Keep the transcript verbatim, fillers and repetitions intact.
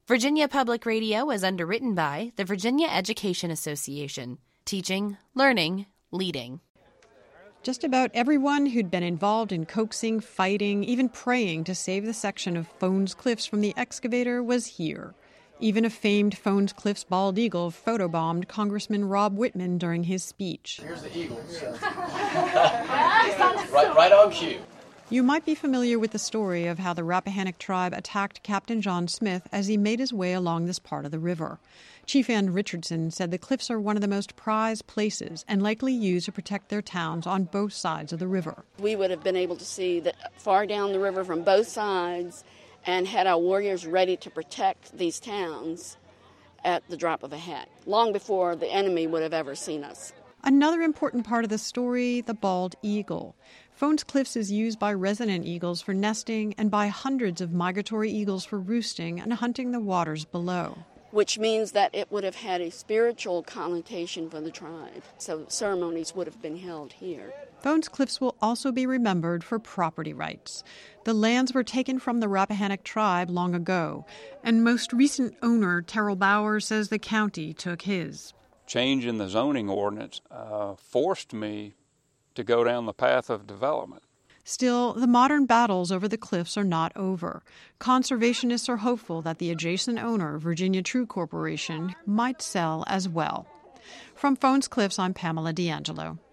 Virginia Public Radio is underwritten by the Virginia Education Association. Teaching, learning, leading. Just about everyone who'd been involved in coaxing, fighting, even praying to save the section of Fones Cliffs from the excavator was here. Even a famed Fones Cliffs bald eagle photobombed Congressman Rob Whitman during his speech. Here's the eagles. right, right on cue. You might be familiar with the story of how the Rappahannock tribe attacked Captain John Smith as he made his way along this part of the river. Chief Ann Richardson said the cliffs are one of the most prized places and likely used to protect their towns on both sides of the river. We would have been able to see that far down the river from both sides and had our warriors ready to protect these towns at the drop of a hat, long before the enemy would have ever seen us. Another important part of the story, the bald eagle. Fones Cliffs is used by resident eagles for nesting and by hundreds of migratory eagles for roosting and hunting the waters below. Which means that it would have had a spiritual connotation for the tribe, so ceremonies would have been held here. Fones Cliffs will also be remembered for property rights. The lands were taken from the Rappahannock tribe long ago, and most recent owner, Terrell Bauer, says the county took his. Change in the zoning ordinance uh, forced me to go down the path of development. Still, the modern battles over the cliffs are not over. Conservationists are hopeful that the adjacent owner, Virginia True Corporation, might sell as well. From Fones Cliffs, I'm Pamela D'Angelo.